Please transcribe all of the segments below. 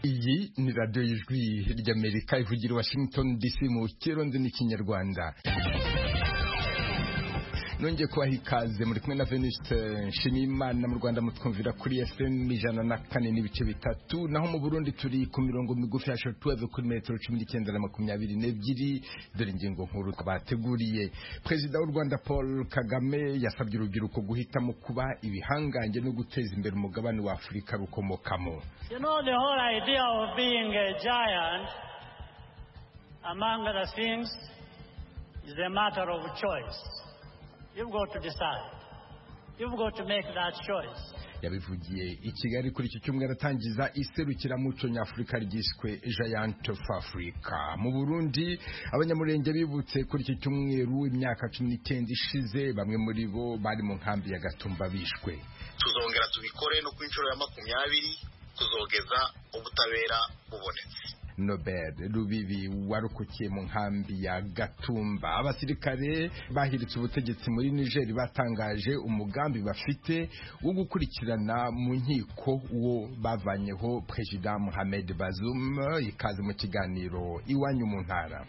Iyi ni radiyo y'ijwi ry'Amerika ivugira Washington DC mu kirundi n'ikinyarwanda. Nongeye kubaha ikaze muri kumwe na Venuste Nshimiyimana. Mu Rwanda mutwumvira kuri FM 104.3, naho mu Burundi turi ku mirongo migufi ya shortwave kuri metero 19 na 22. Dore ingingo nkuru twabateguriye. Perezida w'u Rwanda Paul Kagame yasabye urubyiruko guhitamo kuba ibihangange no guteza imbere umugabane wa Afurika rukomokamo. You know, the whole idea of being a giant, among other things, is a matter of choice. You've got to decide. You've got to make that choice. Yabivugiye i Kigali kuri iki cyumweru atangiza iserukiramuco nyafurika ryiswe Giant of Africa. Mu Burundi abanyamurenge bibutse kuri iki cyumweru imyaka 19 ishize, bamwe muri bo bari mu nkambi ya Gatumba bishwe. Tuzongera tubikore no ku inshuro ya 20 kuzogeza ubutabera bubonetse. Nobel Rubibi warukukiye mu nkambi ya Gatumba. Abasirikare bahiritse ubutegetsi muri Niger batangaje umugambi bafite wo gukurikirana mu nkiko uwo bavanyeho President Mohamed Bazoum. Ikaze mu kiganiro iwanyu mu ntara.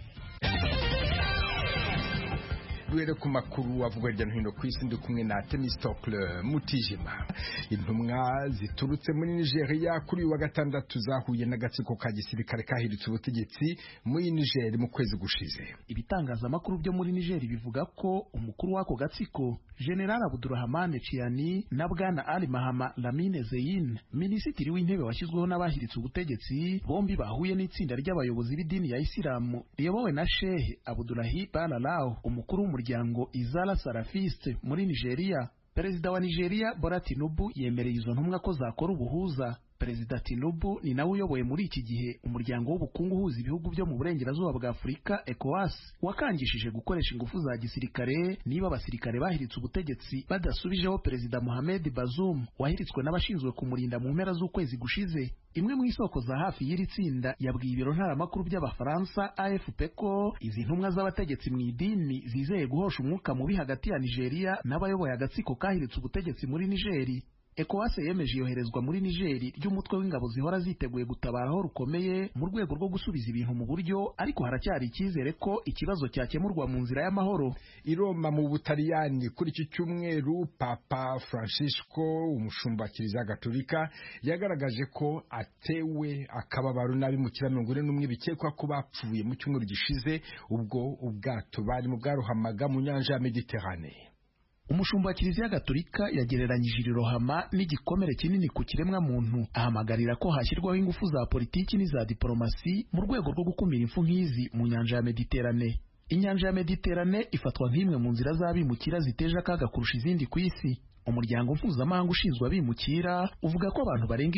Duhere ku makuru avugwa hirya no hino ku isi, ndi kumwe na Temistocle Mutijima. Intumwa ziturutse muri Nigeria kuri wa gatandatu zahuye n'agatsiko ka gisirikare kahiritse ubutegetsi muri Niger mu kwezi gushize. Ibitangazamakuru byo muri Niger bivuga ko umukuru w'ako gatsiko General Abdurrahman Chiani na Bwana Ali Mahama Lamine Zein, minisitiri w'intebe washyizweho n'abahiritse ubutegetsi, bombi bahuye n'itsinda ry'abayobozi b'idini ya Isilamu riyobowe na Sheikh Abdullahi Balalau, umukuru w'umuryango Izala Salafiste muri Nigeria. Perezida wa Nigeria Bola Tinubu yemereye izo ntumwa ko zakora ubuhuza. Perezida Tinubu ni nawe uyoboye muri iki gihe umuryango w'ubukungu uhuza ibihugu byo mu burengerazuba bwa Afurika ECOWAS, wakangishije gukoresha ingufu za gisirikare niba abasirikare bahiritse ubutegetsi badasubijeho Perezida Mohamed Bazoum wahiritswe n'abashinzwe kumurinda mu mpera z'ukwezi gushize. Imwe mu isoko za hafi y'iri tsinda yabwiye ibiro ntaramakuru by'Abafaransa AFP ko izi ntumwa z'abategetsi mu idini zizeye guhosha umwuka mubi hagati ya Nigeria n'abayoboye agatsiko kahiritse ubutegetsi muri Nigeri. ECOWAS yemeje yoherezwa muri Nigeri ry'umutwe w'ingabo zihora ziteguye gutabara aho rukomeye mu rwego rwo gusubiza ibintu mu buryo, ariko haracyari icyizere ko ikibazo cyakemurwa mu nzira y'amahoro. I Roma mu Butaliyani kuri iki cyumweru Papa Francisco, umushumba wa Kiliziya Gatolika, yagaragaje ko atewe akababaro n'abimukira 41 bikekwa ko bapfuye mu cyumweru gishize ubwo ubwato bari mu bwarohamaga mu nyanja ya Mediterane. Umushumba wa Kiliziya Gatolika yagereranyije irohama n'igikomere kinini ku kiremwa muntu, ahamagarira ko hashyirwaho ingufu za politiki n'iza diplomasi mu rwego rwo gukumira impfu nk'izi mu nyanja ya Mediterane. Inyanja ya Mediterane ifatwa nk'imwe mu nzira z'abimukira ziteje akaga kurusha izindi ku isi. Umuryango mpuzamahanga ushinzwe abimukira uvuga ko abantu barenga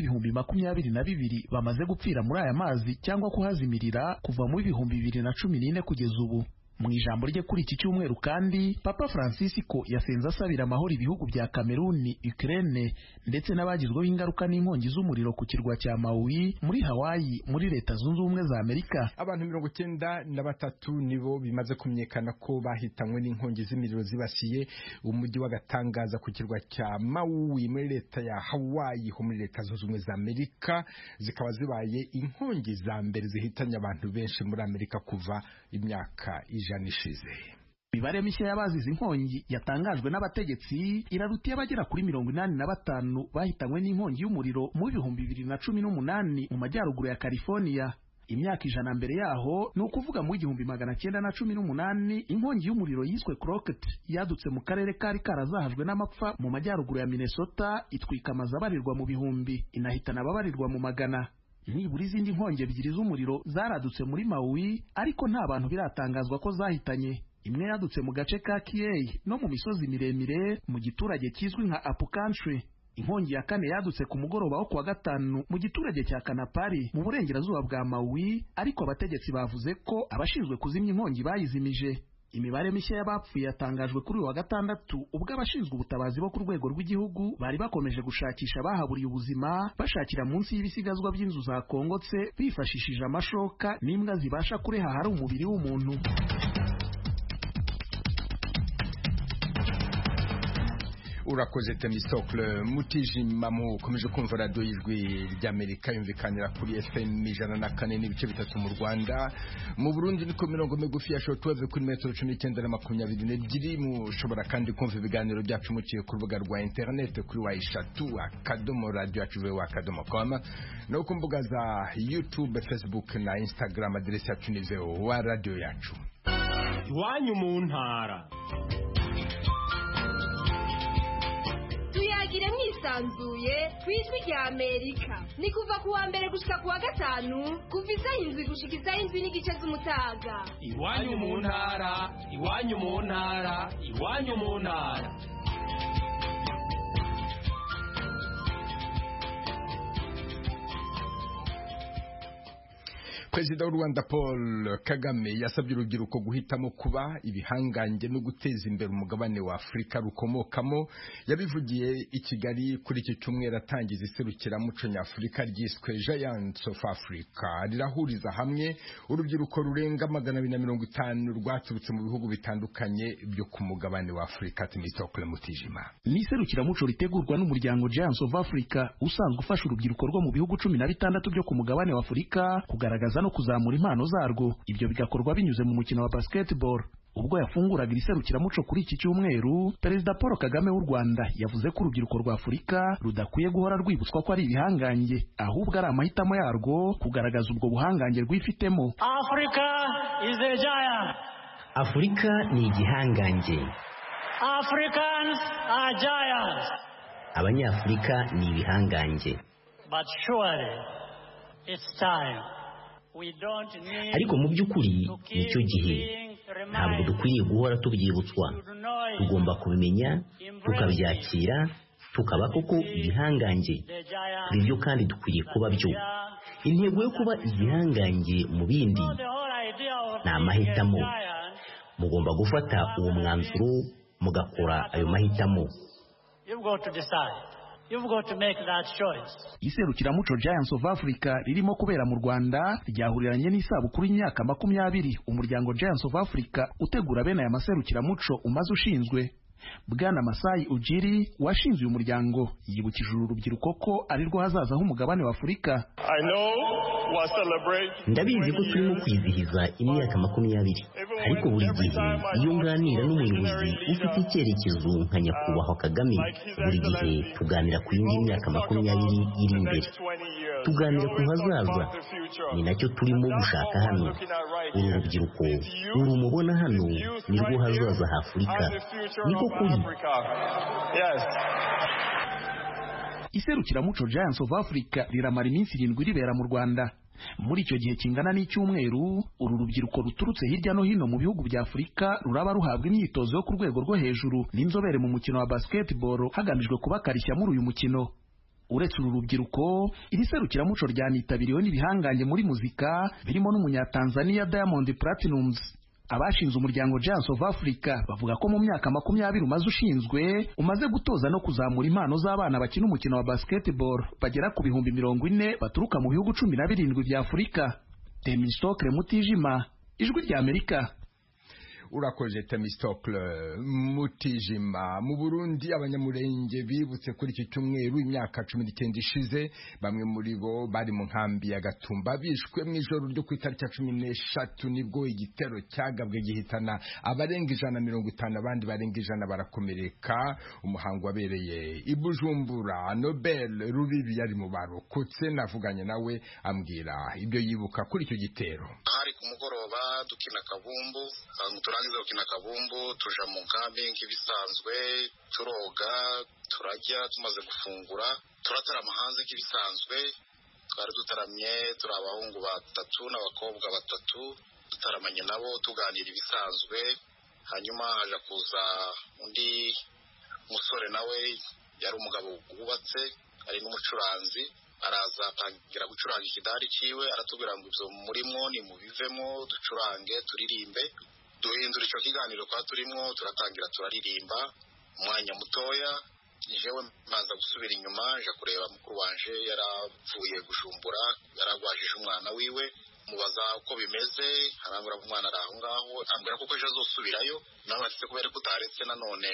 22,000 bamaze gupfira muri aya mazi cyangwa kuhazimirira kuva mu 2014 kugeza ubu. Mu ijambo rye kuri iki cyumweru kandi Papa Francisco yasenze asabira amahoro ibihugu bya Cameroon, Ukraine ndetse n'abagizweho ingaruka n'inkongi z'umuriro ku kirwa cya Maui muri Hawaii muri Leta Zunze Ubumwe za Amerika. Abantu 93 nibo bimaze kumenyekana ko bahitanywe n'inkongi z'imiriro zibasiye umujyi wa Gatangaza ku kirwa cya Maui muri Leta ya Hawaii ho muri Leta Zunze Ubumwe za Amerika. Zikaba zibaye inkongi za mbere zihitanye abantu benshi muri Amerika kuva imyaka janishize. Imibare mishya y'abazize inkongi yatangajwe n'abategetsi irarutiye abagera kuri 85 bahitanywe n'inkongi y'umuriro mu 2018 mu majyaruguru ya California. Imyaka 100 mbere yaho, ni ukuvuga mu 1918, inkongi y'umuriro yiswe Crockett yadutse mu karere kari karazahajwe n'amapfa mu majyaruguru ya Minnesota, itwika amazu abarirwa mu bihumbi, inahitana ababarirwa mu magana. Nibura izindi nkongi ebyiri z'umuriro zaradutse muri Maui, ariko nta bantu biratangazwa ko zahitanye. Imwe yadutse mu gace ka Kiyei no mu misozi miremire mu giturage kizwi nka Apu Country. Inkongi ya kane yadutse ku mugoroba wo kuwa gatanu mu giturage cya Kanapari mu burengerazuba bwa Maui, ariko abategetsi bavuze ko abashinzwe kuzimya inkongi bayizimije. Imibare mishya y'abapfuye yatangajwe kuri wa gatandatu ubwo abashinzwe ubutabazi bo ku rwego rw'igihugu bari bakomeje gushakisha bahaburiye ubuzima, bashakira munsi y'ibisigazwa by'inzu zakongotse bifashishije amashoka n'imbwa zibasha kureha hari umubiri w'umuntu. urakoze Temistocle Mutijima mukomeje kumva radio y'ijwi ry'Amerika yumvikanira kuri FM 104.3 mu Rwanda, mu Burundi niko mirongo migufi ya shortwave kuri metero 1922 mushobora kandi kumva ibiganiro byacu muciye ku rubuga rwa internet kuri @radio.com no ku mbuga za YouTube, Facebook na Instagram. Adresse yacu ni wa radio yacu. Iwanyu mu ntara. Tuyagire mwisanzuye kwijwi rya Amerika. Ni kuva kuwa mbere gushika kuwa gatanu, kuva isaha 7 gushika isaha 7:30 z'umutaga. Iwanyu mu ntara, iwanyu mu ntara, iwanyu mu ntara. Perezida w'u Rwanda Paul Kagame yasabye urubyiruko guhitamo kuba ibihangange no guteza imbere umugabane wa Afurika rukomokamo. Yabivugiye i Kigali kuri iki cyumweru atangiza iserukiramuco nyafurika ryiswe Giants of Africa, rirahuriza hamwe urubyiruko rurenga 250 rwaturutse mu bihugu bitandukanye byo ku mugabane wa Afurika. Temistocle Mutijima. Ni iserukiramuco ritegurwa n'umuryango Giants of Africa usanzwe ufasha urubyiruko rwo mu bihugu 16 byo ku mugabane wa Afurika kugaragaza no kuzamura impano zarwo. Ibyo bigakorwa binyuze mu mukino wa basketball. Ubwo yafunguraga iriserukiramuco kuri iki cyumweru, Perezida Paul Kagame w'u Rwanda yavuze ko urubyiruko rwa Afurika rudakwiye guhora rwibutswa ko ari ibihangange, ahubwo ari amahitamo yarwo kugaragaza ubwo buhangange rwifitemo. Africa is a giant. Afurika ni igihangange. Africans are giants. Abanyafurika ni ibihangange. But surely it's time. Ariko mu by'ukuri nicyo gihe, ntabwo dukwiriye guhora tubyibutswa. Tugomba kubimenya, tukabyakira, tukaba koko ibihangange. Kuri byo kandi dukwiriye kuba byo. Intego yo kuba igihangange mu bindi ni amahitamo. Mugomba gufata uwo mwanzuro, mugakora ayo mahitamo. You've got to make that choice. Iserukiramuco Giants of Africa ririmo kubera mu Rwanda ryahuriranye n'isabukuru y'imyaka 20 umuryango Giants of Africa utegura bene aya maserukiramuco umaze ushinzwe. Bwana Masai Ujiri washinze uyu muryango yibukije urubyiruko ko ari rwo hazaza h'umugabane wa Afurika. Ndabizi ko turimo kwizihiza imyaka 20, ariko buri gihe iyo nganira n'umuyobozi ufite icyerekezo nka nyakubahwa Kagame, buri gihe tuganira ku yindi myaka 20 iri imbere. Tuganira ku hazaza, ni nacyo turimo gushaka hano. Uru rubyiruko urumubona hano ni rwo hazaza ha Afurika. Niko kuri. Iserukiramuco Giants of Africa riramara iminsi 7 ribera mu Rwanda. Muri icyo gihe kingana n'icyumweru, uru rubyiruko ruturutse hirya no hino mu bihugu bya Afurika ruraba ruhabwa imyitozo yo ku rwego rwo hejuru n'inzobere mu mukino wa basketball hagamijwe kubakarishya muri uyu mukino. Uretse uru rubyiruko, iri serukiramuco ryanitabiriwe n'ibihangange muri muzika birimo n'umunyatanzania Diamond Platnumz. Abashinze umuryango Giants of Africa bavuga ko mu myaka 20 umaze ushinzwe umaze gutoza no kuzamura impano z'abana bakina umukino wa basketball bagera ku 40,000 baturuka mu bihugu 17 bya Afurika. Temistocle Mutijima, ijwi rya Amerika. Urakoze Temistocle Mutijima. Mu Burundi abanyamurenge bibutse kuri iki cyumweru imyaka 19 ishize, bamwe muri bo bari mu nkambi ya Gatumba bishwe mu ijoro ryo ku itariki 13 nibwo igitero cyagabwe gihitana abarenga 150, abandi barenga 100 barakomereka. Umuhango wabereye i Bujumbura. Nobel Rubibi yari mu barokotse, navuganye nawe ambwira ibyo yibuka kuri icyo gitero. Hari ku mugoroba dukina kabumbu, turangiza gukina kabumbu tuja mu nkambi nk'ibisanzwe, turoga, turajya, tumaze gufungura turatarama hanze nk'ibisanzwe. Twari dutaramye turi abahungu 3 n'abakobwa 3, dutaramanye nabo tuganira ibisanzwe. Hanyuma haje kuza undi musore, nawe yari umugabo wubatse, ari n'umucuranzi, araza atangira gucuranga ikidari ciwe, aratubwira ngo ibyo murimo ni mubivemo ducurange turirimbe. Duhindura icyo kiganiro kwa turimo, turatangira turaririmba. Umwanya mutoya jewe mbanza gusubira inyuma nje kureba mukuru wanje yaravuye gushumbura, yaragwajije umwana wiwe, mubaza uko bimeze, arambura umwana araho ngaho, ambwira kuko ejo azosubirayo, nawe ati kubera ko utaretse nanone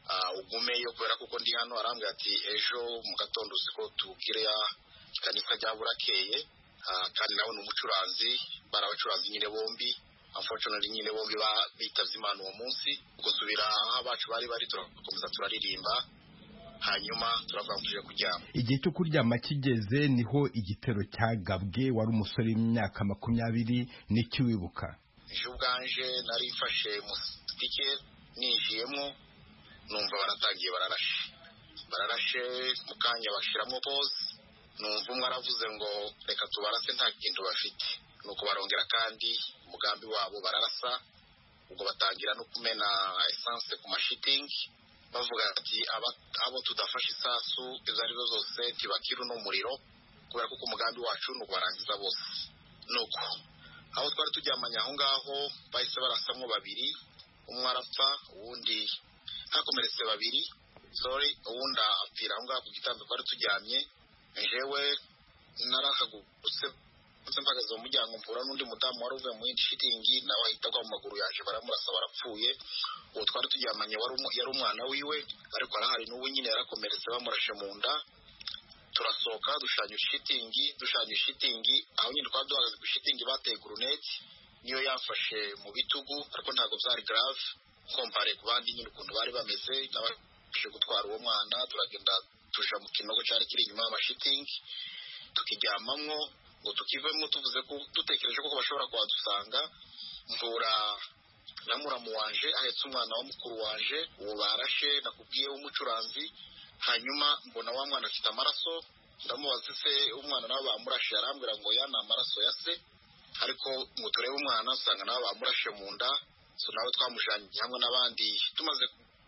ugumeyo kubera kuko ndi hano. Arambwira ati ejo mu gatondo usiko tubwire ikanisa rya Burakeye, kandi nawe ni umucuranzi, barabacuranzi nyine bombi. Unfortunately nyine bombi bitavye Imana uwo munsi. Gusubira aho abacu bari turakomeza turaririmba, hanyuma turavangije kuryama. Igihe cyo kuryama kigeze niho igitero cyagabwe. Wari umusore w'imyaka 20, n'iki wibuka? Ejo ubwanje nari mfashe musitike ninjiyemo, numva baratangiye bararashe mu kanya bashiramo pause, numva umwe aravuze ngo reka tubarase nta kintu bafite, nuko barongera kandi umugambi wabo bararasa. Ubwo batangira no kumena essence ku mashitingi, bavuga ati abo tudafashe isasu izo arizo zose tibakiru no muriro, kubera kuko umugambi wacu no barangiza bose. Nuko aho twari tujyamanya aho ngaho bahise barasamwo 2, umwe arapfa, uwundi hakomeretse 2, uwundi apfira aho ngaho ku gitanda twari tujyamye. Jewe narahagurutse mpagaze mu muryango, mpura n'undi mudamu wari uvuye mu yindi shitingi, nawe ahita agwa mu maguru yaje, baramurasa barapfuye. Uwo twari tujyamanye yari umwana wiwe, ariko arahari n'ubu nyine yarakomeretse bamurashe mu nda. Turasohoka dushanya ishitingi, aho nyine twari duhagaze ku shitingi bateye guruneti, niyo yafashe mu bitugu, ariko ntabwo byari grave kompare ku bandi nyine ukuntu bari bameze. Nabashe gutwara uwo mwana, turagenda tuja mu kinogo cyari kiri inyuma y'amashitingi tukiryamamwo, ngo tukivemo tuvuze ko dutekereje ko bashobora kuhadusanga. Mvura na muramu wanje ahetse umwana wa mukuru wanje, uwo barashe nakubwiye w'umucuranzi. Hanyuma mbona wa mwana afite amaraso, ndamubaza se umwana nawe bamurashe, arambwira ngo yana amaraso ya se, ariko ngo turebe umwana usanga nawe bamurashe mu nda. So nawe twamujanye hamwe n'abandi, tumaze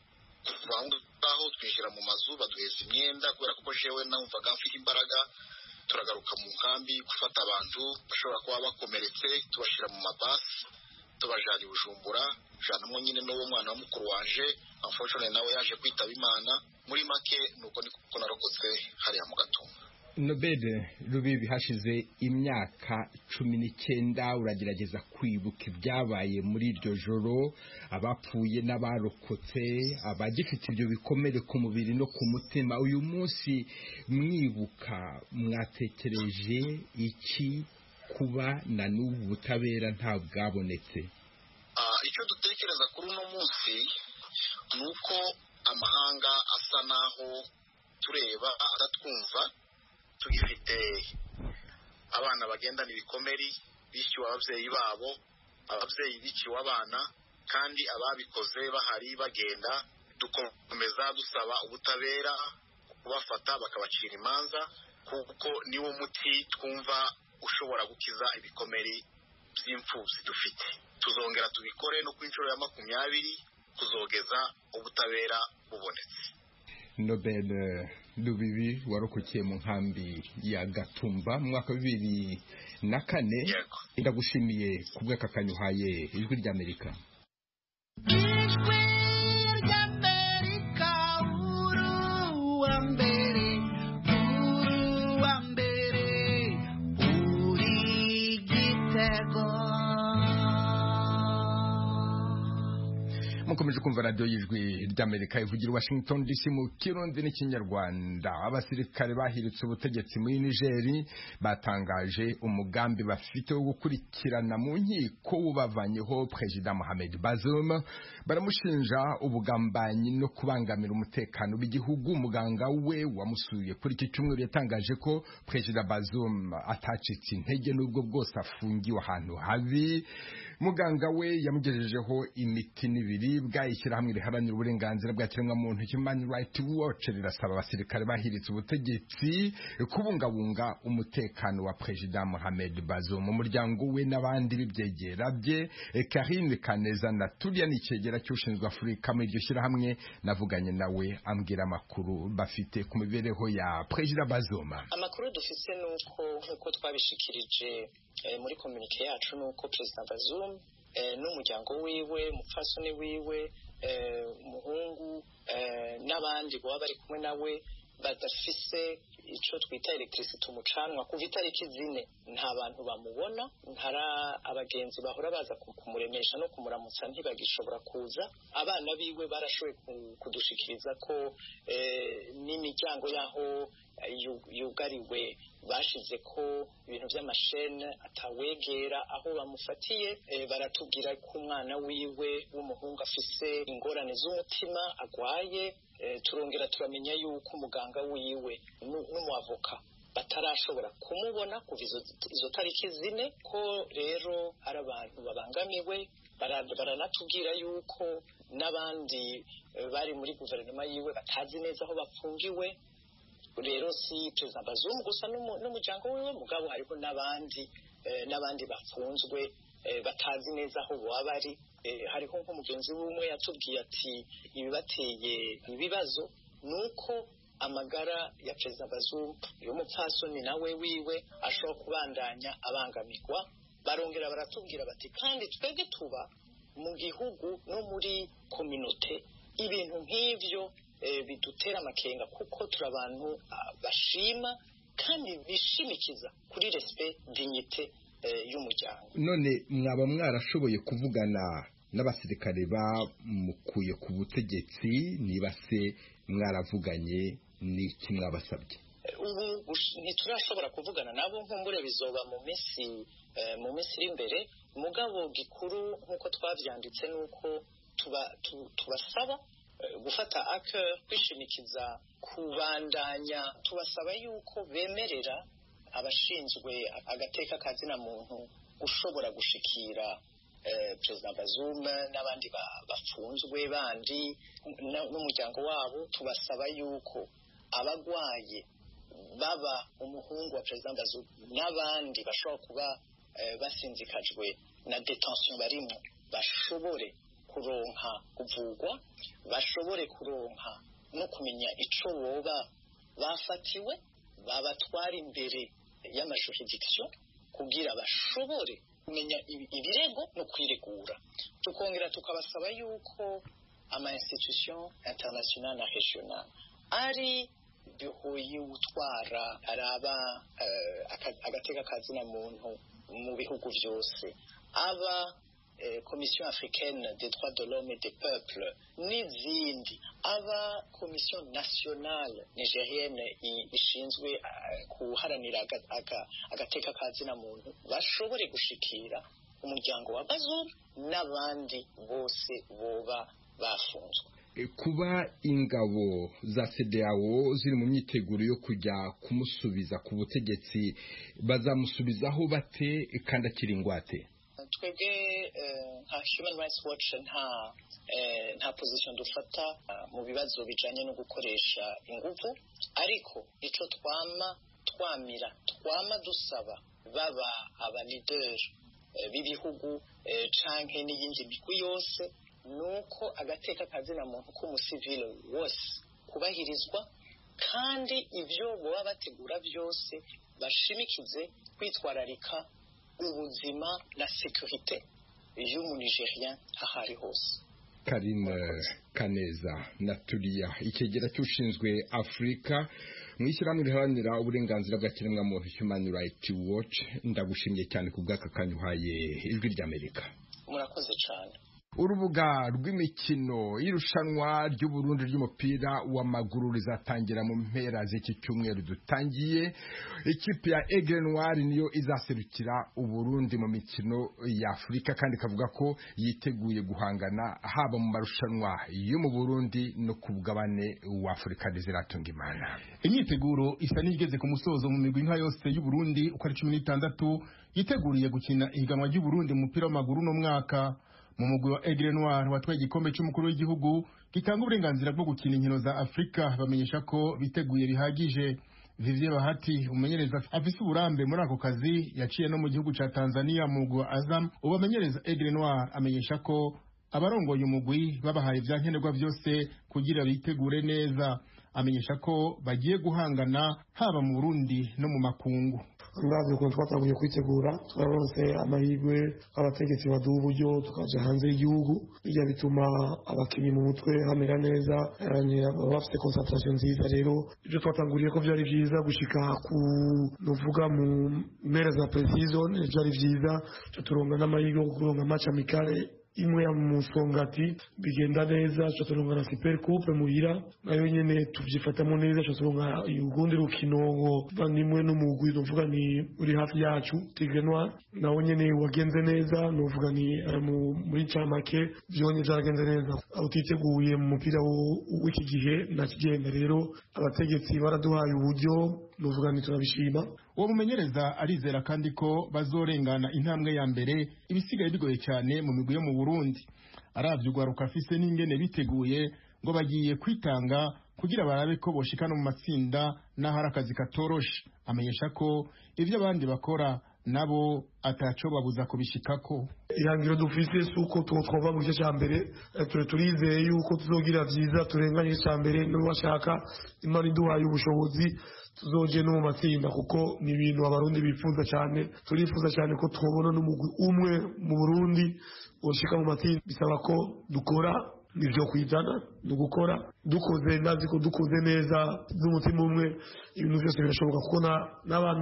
aho twinjira mu mazu baduheza imyenda, kubera kuko jewe numvaga mfite imbaraga. Turagaruka mu nkambi gufata abantu bashobora kuba bakomeretse, tubashira mu mabasi tubajana i Bujumbura, janamwe nyine n'uwo mwana wa mukuru wanje. Unfortunately nawe yaje kwitaba Imana. Muri make nuko niko narokotse hariya mu Gatumba. Nobel Rubibi, hashize imyaka 19 uragerageza kwibuka ibyabaye muri iryo joro, abapfuye n'abarokotse, abagifite ibyo bikomere ku mubiri no ku mutima. Uyu munsi mwibuka mwatekereje iki kuba na n'ubu butabera nta bwabonetse? Icyo dutekereza kuri uno munsi nuko amahanga asa naho tureba atatwumva. Tugifite abana bagendana ibikomeri bishyuwe ababyeyi babo, ababyeyi biciwe abana, kandi ababikoze bahari bagenda. Dukomeza dusaba ubutabera kubafata bakabacira imanza, kuko niwo muti twumva ushobora gukiza ibikomeri by'imfubyi dufite. Tuzongera tubikore no ku inshuro ya 20 kuzogeza ubutabera bubonetse. Nobel Rubibi warokokeye mu nkambi ya Gatumba mu mwaka wa 2004. Ndagushimiye kubw'aka kanyuhaye Ijwi ry'Amerika. Mukomeje kumva radio y'Ijwi ry'Amerika ivugira Washington DC mu Kirundi n'Ikinyarwanda. Abasirikare bahiritse ubutegetsi muri Niger batangaje umugambi bafite wo gukurikirana mu nkiko ubavanyeho President Mohamed Bazoum. Baramushinja ubugambanyi no kubangamira umutekano w'igihugu. Umuganga we wamusuye kuri iki cyumweru yatangaje ko President Bazoum atacitse intege n'ubwo bwose afungiwe ahantu habi. Muganga we yamugejejeho imiti n'ibiribwa. Ishyirahamwe riharanira uburenganzira bwa kiremwamuntu Human Rights Watch rirasaba abasirikare bahiritse ubutegetsi kubungabunga umutekano wa President Mohamed Bazoum. Umuryango we n'abandi bibyegera bye. Karine Kaneza na Tulia Nicegera cy'ushinzwe Afurika muri iryo shyirahamwe navuganye nawe ambwira amakuru bafite ku mibereho ya President Bazoum. Amakuru dufite nuko twabishikirije muri communique yacu nuko President Bazoum n'umuryango wiwe, umupfasoni wiwe, umuhungu n'abandi baba bari kumwe nawe badafise ico twita electricity umucanwa kuva itariki 4 nta bantu bamubona, ntara abagenzi bahora baza kumuremesha no kumuramutsa ntibagishobora kuza. Abana biwe barashoboye kudushikiriza ko n'imiryango yaho yugariwe bashize ko ibintu by'amashene atawegera aho bamufatiye. Baratubwira ko umwana wiwe w'umuhungu afise ingorane z'umutima agwaye. Turongera turamenya yuko umuganga wiwe n'umuavoka batarashobora kumubona kuva izo tariki 4 ko rero ari abantu babangamiwe. Baranatubwira yuko n'abandi bari muri guverinoma yiwe batazi neza aho bafungiwe. Rero si Perezida Bazoum gusa n'umuryango wiwe mugabo hariho n'abandi bafunzwe batazi neza aho baba bari. Hariho nk'umugenzi w'umwe yatubwiye ati ibibateye ibibazo nuko amagara ya Perezida Bazoum y'umupfasoni nawe wiwe ashobora kubandanya abangamirwa. Barongera baratubwira bati kandi twebwe tuba mu gihugu no muri communauté ibintu nk'ivyo bidutera amakenga kuko turi abantu bashima kandi bishimikiza kuri respect dignité y'umuryango. None mwaba mwarashoboye kuvugana n'abasirikare bamukuye ku butegetsi, niba se mwaravuganye n'iki mwabasabye? Ubu ntiturashobora kuvugana nabo, nkumbure bizoba mu minsi iri imbere. Mugabo gikuru nk'uko twavyanditse nuko tubasaba gufata kwishimikiza kubandanya. Tubasaba yuko bemerera abashinzwe agateka kazina muntu gushobora gushikira Perezida Bazoum n'abandi bafunzwe bandi n'umuryango wabo. Tubasaba yuko abagwaye baba umuhungu wa Perezida Bazoum n'abandi bashobora kuba basinzikajwe na detention barimo bashobore kuronka kuvugwa, bashobore kuronka no kumenya ico boba bafatiwe, babatwara imbere y'amajuridiction kugira bashobore kumenya ibirego no kwiregura. Tukongera tukabasaba yuko ama institution international na regional ari bihoye utwara araba agateka kazina muntu mu bihugu byose, aba Commission africaine des droits de l'homme et des peuples n'izindi, aba Commission nationale nigérienne ishinzwe kuharanira agateka kazina muntu bashobore gushikira umuryango wa Bazoum n'abandi bose boba bafunzwe. Kuba ingabo za CEDEAO ziri mu myiteguro yo kujya kumusubiza ku butegetsi, bazamusubizaho bate kandi akiri ingwate? Twebwe nka Human Rights Watch nta position dufata mu bibazo bijanye no gukoresha inguvu, ariko ico twama dusaba baba aba leader b'ibihugu canke n'iyindi migwi yose nuko agateka kazina muntu k'umusivile wose kubahirizwa, kandi ivyo boba bategura byose bashimikize kwitwararika ubuzima na sécurité y'umunigérien ahari hose. Karine Kaneza Natulia, ikegera cy'ushinzwe Afrika mwishyirahamwe riharanira uburenganzira bwa kiremwamuntu Human Rights Watch, ndagushimiye cyane ku bw'aka kanya uhaye Ijwi ry'Amerika. Murakoze cyane. Urubuga rw'imikino y'irushanwa ry'Uburundi ry'umupira w'amaguru rizatangira mu mpera z'iki cyumweru dutangiye. Ikipe ya Aigle Noir niyo izaserukira Uburundi mu mikino ya Afrika, kandi kavuga ko yiteguye guhangana haba mu marushanwa yo mu Burundi no ku bugabane wa Afrika ziratunga imana. Imyiteguro isa n'igeze ku musozo mu migwi nka yose y'u Burundi uko ari 16 yiteguriye gukina ihiganwa ry'u Burundi mu mupira w'amaguru no mwaka. Mu mugwi wa Aigle Noir watwaye igikombe cy'umukuru w'igihugu gitanga uburenganzira bwo gukina inkino za Afrika bamenyesha ko biteguye bihagije. Vivier Bahati umenyereza afise uburambe muri ako kazi yaciye no mu gihugu ca Tanzania mu mugwi wa Azam, ubamenyereza Aigle Noir amenyesha ko abarongoye umugwi babahaye ivyankenerwa byose kugira bitegure neza. Amenyesha ko bagiye guhangana haba mu Burundi no mu makungu. ndazi ukuntu twatanguye kwitegura twaronse amahirwe abategetsi baduha uburyo tukaja hanze y'igihugu bijya bituma abakinnyi mu mutwe hamera neza baba bafite concentration nziza rero ibyo twatanguriye ko byari byiza gushika ku nuvuga mu mpera za pre-season byari byiza turonga n'amahirwe yo kuronga match amicale imwe ya Musongati bigenda neza turonga na Super Coupe muhira nayo nyene tuvyifatamo neza turonga ugundi rukino nimwe n'umugwi nuvuga ni uri hafi yacu Tigre Noir nawo nyene wagenze neza nuvuga ni muri camake byonye byaragenze neza utiteguye mu mupira w'iki gihe nakigenda rero abategetsi baraduhaye uburyo nuvuga ni turabishima uwo mumenyereza arizera kandi ko bazorengana intambwe ya mbere ibisigaye bigoye cyane mu migwi yo mu Burundi aravye ugwaruka afise n'ingene biteguye ngo bagiye kwitanga kugira barabe ko boshikana mu matsinda n'aho ari akazi katoroshe amenyesha ko ivyo abandi bakora nabo ataco babuza kubishikako ihangiro dufise suko twova mu gice cya mbere turizeye yuko tuzogira vyiza turenganye cya mbere n'ubashaka imana iduhaye ubushobozi tuzoje no mu matsinda kuko ni ibintu abarundi bifuza cyane turifuza cyane ko twobona n'umugwi umwe mu Burundi woshika mu matsinda bisaba ko dukora nivyo kwizana dugukora dukoze nazi ko dukoze neza z'umutima umwe ibintu byose birashoboka kuko n'abantu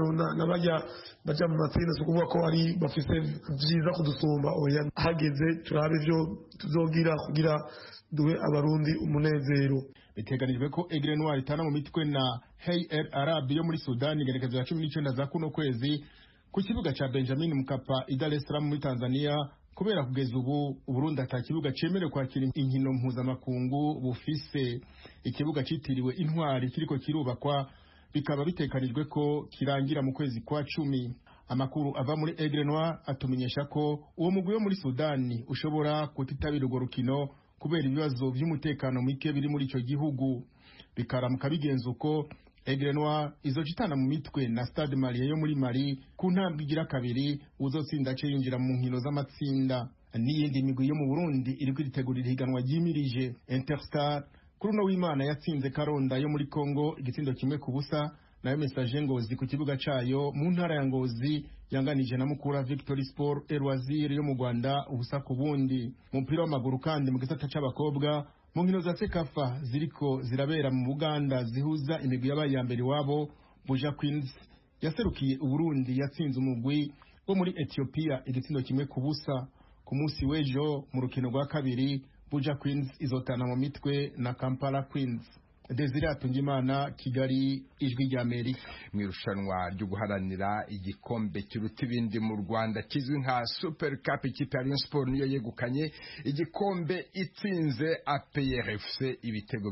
bajya mu matsinda so kuvuga ko ari bafise vyiza kudusumba oya hageze turabe ivyo tuzogira kugira duhe abarundi umunezero biteganijwe ko Aigle Noir itana mu mitwe na Hey El Arab yo muri Sudan igerekezo ya 19 za kuno kwezi ku kibuga cha Benjamin Mkapa i Dar es Salaam muri Tanzania kubera kugeza ubu Burundi atakibuga cemerewe kwakira inkino mpuzamakungu bufise ikibuga citiriwe Intwari kiriko kirubakwa bikaba bitekanijwe ko kirangira mu kwezi kwa 10 amakuru ava muri Aigle Noir atumenyesha ko uwo mugwi wo muri Sudani ushobora kutitabira urwo rukino kubera ibibazo by'umutekano muke biri muri ico gihugu bikaramuka bigenza uko Aigle Noir izocitana mu mitwe na Stade Malien yo muri Mali ku ntambwe igira kabiri uzotsinda ace yinjira mu nkino z'amatsinda n'iyindi migwi yo mu Burundi iri kwitegurira higanwa ryimirije Interstar kuri no w'Imana yatsinze Karonda yo muri Congo igitsindo kimwe ku busa nayo Message Ngozi ku kibuga cayo mu ntara ya Ngozi yanganije na Mukura Victory Sport Erwazir yo mu Rwanda ubusa ku bundi mu mpira w'amaguru kandi mu gisata c'abakobwa mu nkino za Sekafa ziriko zirabera mu Buganda zihuza imigwi y'abayambere wabo Buja Queens yaserukiye Uburundi yatsinze umugwi wo muri Ethiopia igitsindo kimwe ku busa ku munsi w'ejo mu rukino rwa kabiri Buja Queens izotana mu mitwe na Kampala Queens Desire Atungimana Kigali ijwi rya Amerika mu irushanwa ryo guharanira igikombe kiruta ibindi mu Rwanda kizwi nka Super Cup ikipe ya Rayon Sport niyo yegukanye igikombe itsinze APRFC ibitego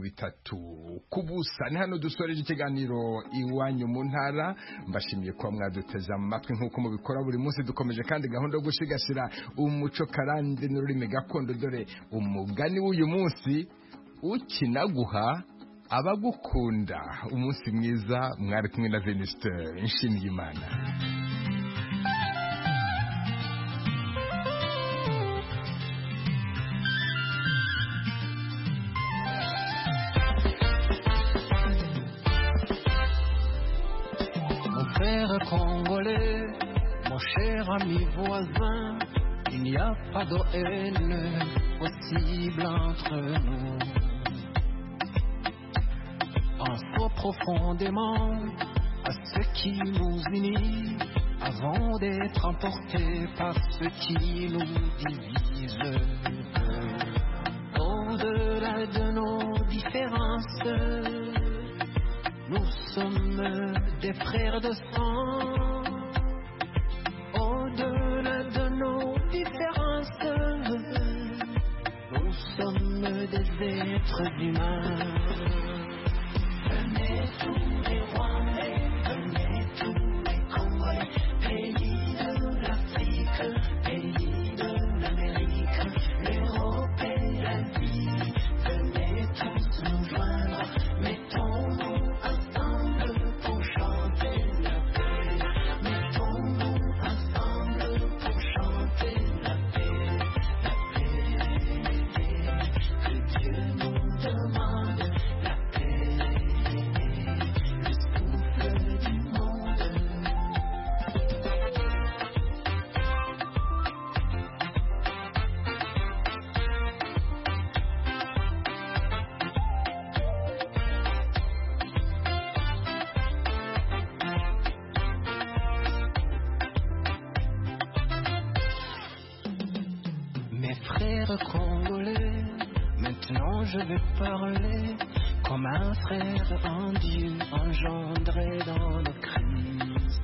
3 kubusa ni hano dusoreje ikiganiro iwanyu mu ntara mbashimiye ko mwaduteze amatwi nkuko mubikora buri munsi dukomeje kandi gahunda yo gushigashira umuco karande n'ururimi gakondo dore umugani w'uyu munsi ukinaguha abagukunda umunsi mwiza mwari kumwe na Venuste Nshimiyimana Mon frère congolais, mon cher ami voisin, il n'y a pas de haine possible entre nous. Pensons profondément à ce qui nous unit avant d'être emportés par ce qui nous divise. Au-delà de nos différences, nous sommes des frères de sang. Au-delà de nos différences, nous sommes des êtres humains. Venez tous les Rwandais, venez tous les Congolais, pays de l'Afrique, pays de l'Amérique, l'Europe et l'Asie. Venez tous nous joindre, mettons-nous ensemble pour chanter la paix. Mettons-nous ensemble pour chanter la paix. La paix, que Dieu nous demande, la paix. être congolais. Maintenant je vais parler comme un frère, un Dieu engendré dans nos crises.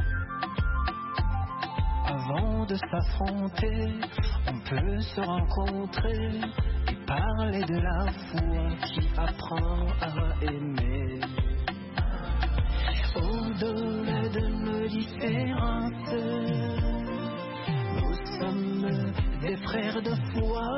Avant de s'affronter, on peut se rencontrer et parler de la foi qui apprend à aimer. Au-delà de nos différences, nous sommes des frères de foi.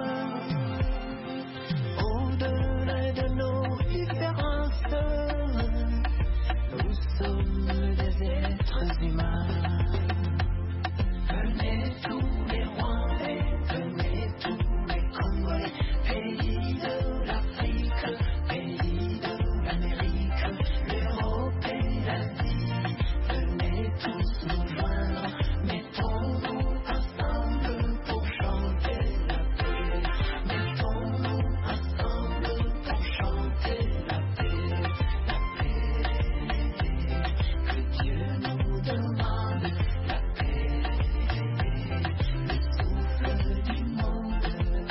Au-delà de nos différences, nous sommes des êtres humains. Venez tous les Rwandais, venez tous les Congolais, pays de l'Afrique, pays de l'Amérique, l'Europe et l'Asie. Venez tous nous joindre, mettons-nous ensemble pour chanter la paix. Mettons-nous ensemble pour chanter la paix, la paix. Que Dieu nous demande la paix, le souffle du monde.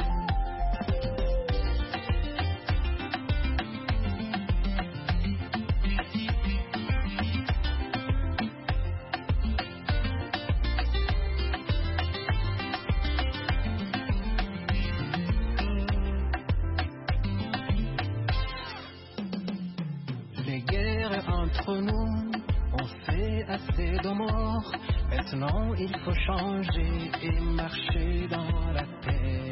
Les guerres entre nous ont fait assez de morts. Maintenant il faut changer et marcher dans la paix.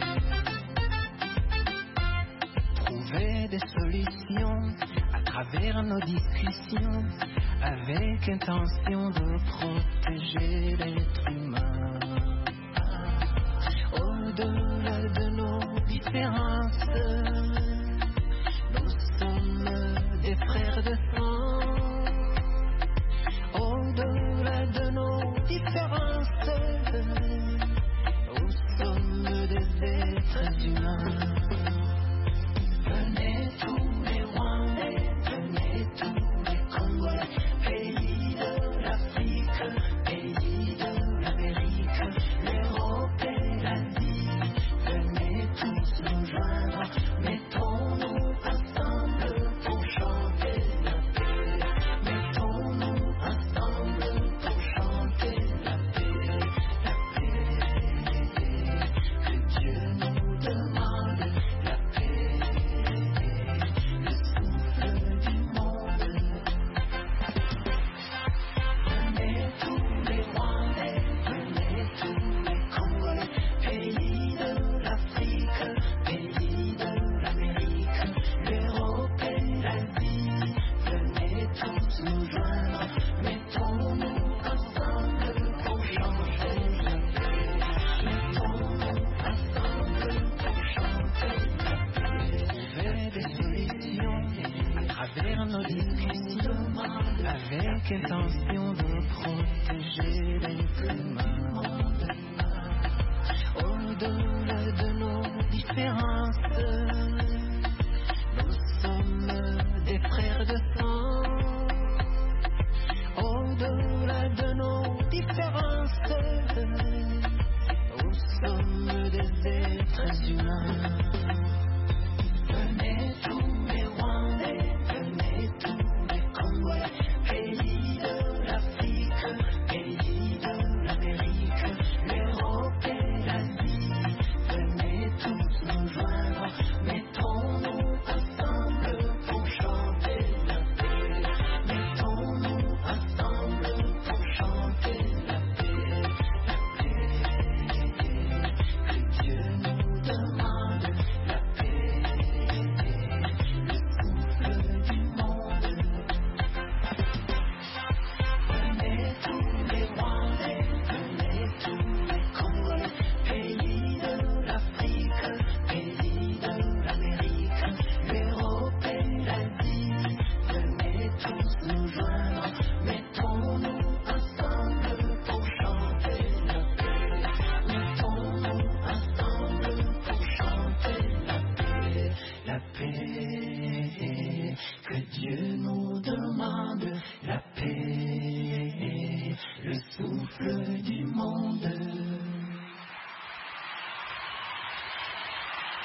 Trouver des solutions à travers nos discussions, avec intention de protéger l'être humain. Au-delà de nos différences, nous sommes des frères de sang. Au-delà de nos différences, nous sommes des êtres humains. Venez tous les Rwandais, venez tous les Congolais, pays de l'Afrique, pays de l'Amérique, l'Europe et l'Asie. Venez tous nous joindre, mettons-nous ensemble pour chanter la paix. Mettons-nous ensemble pour chanter la paix, la paix. Que Dieu nous demande la paix, le souffle du monde. Venez tous les Rwandais, venez tous les Congolais, pays de l'Afrique, pays de l'Amérique, l'Europe et l'Asie. Venez tous nous joindre, mettons-nous ensemble pour chanter la paix. Mettons-nous ensemble pour chanter la paix. Trouver des solutions à travers nos discussions, avec intention de protéger l'être humain. Au-delà de nos différences,